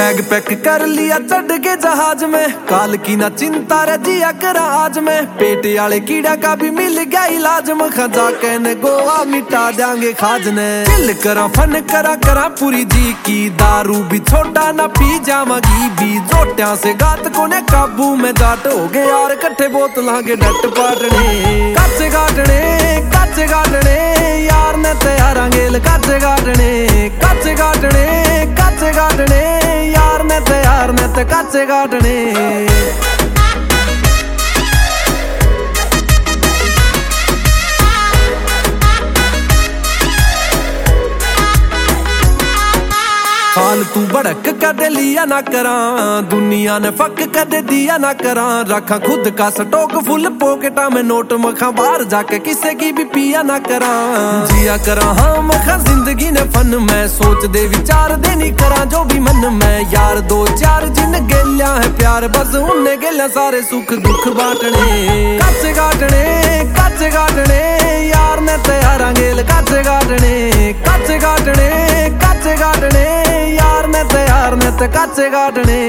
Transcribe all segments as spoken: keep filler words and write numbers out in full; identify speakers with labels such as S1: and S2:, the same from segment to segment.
S1: Bag pack कर लिया चढ़ के जहाज में, काल की ना चिंता रे जिया करा आज में। पेट वाले कीड़ा का भी मिल गया इलाज में, खजा कहने गोवा मिटा देंगे खाज ने। चिल करा फन करा करा पूरी जी की, दारू भी छोटा ना पी जामगी भी। जोटिया से गात को ने काबू में जाट हो गए यार, कट्ठे बोतल के डट पाटने। कच गाटने कच गाटने यार ने तैयार गेल, कच गाटने कच गाटने कच गाटने यार ने तैयार ने ते कच गाटने। हाल तू भड़क कदे लिया ना करा, दुनिया ने फक कदे दिया ना करा। रखा खुद का स्टॉक फुल पॉकेटा में, नोट मखा बाहर जाके किसे की भी पिया ना करा। जिया करा हाँ मखा जिंदगी ने फन में, सोच दे विचार दे नहीं करा जो भी मन में। यार दो चार जिन गेलिया है प्यार, बस उनने गेलिया सारे सुख दुख बांटने। कच गाटने कच गाटने यार ने तैयार गेल, कच गाटने कच गाटने कच गाटने यार ने तैयार ने ते कच गाटने।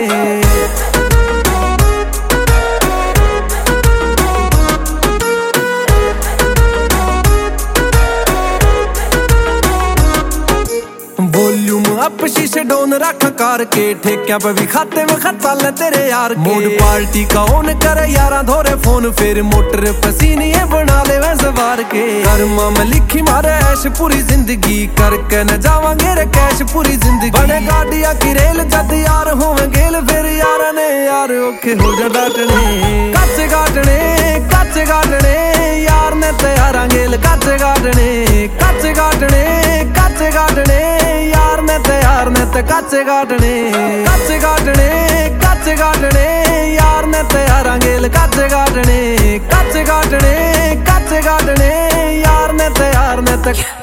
S1: वॉल्यूम अप शीशे डोन रख कार के, ठेक्या पे भी खाते में खता ले तेरे यार के। मूड पार्टी का ऑन करे यारा धोरे फोन, फिर मोटर पसीनी बना ले वैसे सवार के। कर्मा में लिखी मारे ऐश पूरी जिंदगी, करके न जावांगे रे कैश पूरी जिंदगी। बने गाड़िया की रेल जद यार होवे गेल, फिर यार ने यार ओके हो जा डाटने। कच गाटने कच गाटने यार ने तैयार गेल, कच गाटने कच गाटने कच गाटने यार ने तैयार ने ते कच गाटने। कच गाटने कच गाटने यार ने तैयार गेल, कच गाटने कच गाटने कच गाटने यार ने तैयार ने ते